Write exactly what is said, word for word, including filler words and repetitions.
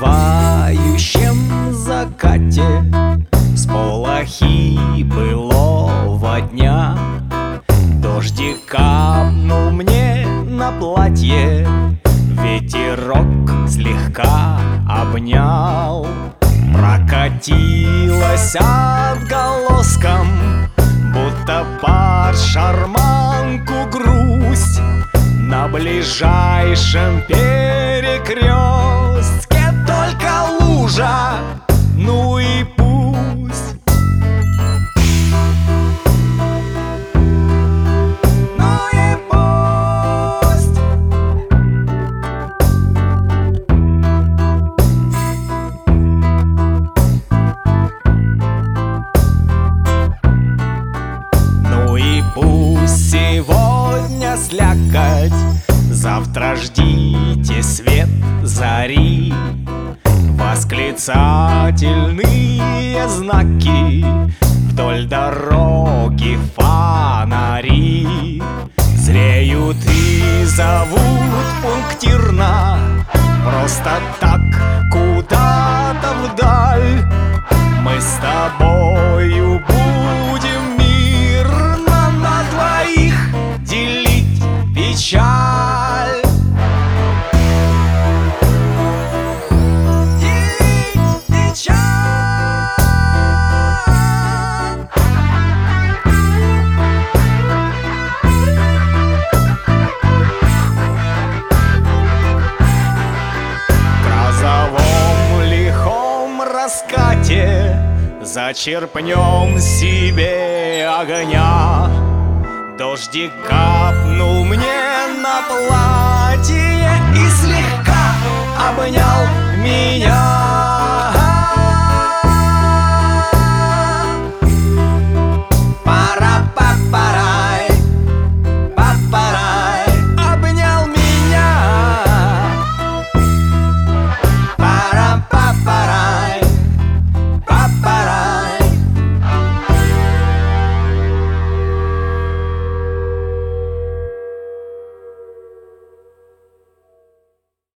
убывающем закате сполохи былого дня. Дождик капнул мне на платье, ветерок слегка обнял. Прокатилась отголоском, будто под шарманку грусть. На ближайшем перекрестке только лужа, ну и пусть. Ну и пусть. Ну и пусть сегодня слякоть, завтра ждите свет зари. Восклицательные знаки, вдоль дороги фонари. Зреют и зовут пунктирно, просто так куда-то вдаль. Мы с тобою будем мирно на двоих делить печаль. Делить печаль. В грозовом лихом раскате зачерпнем себе огня. Дождик капнул мне на платье и слегка обнял меня.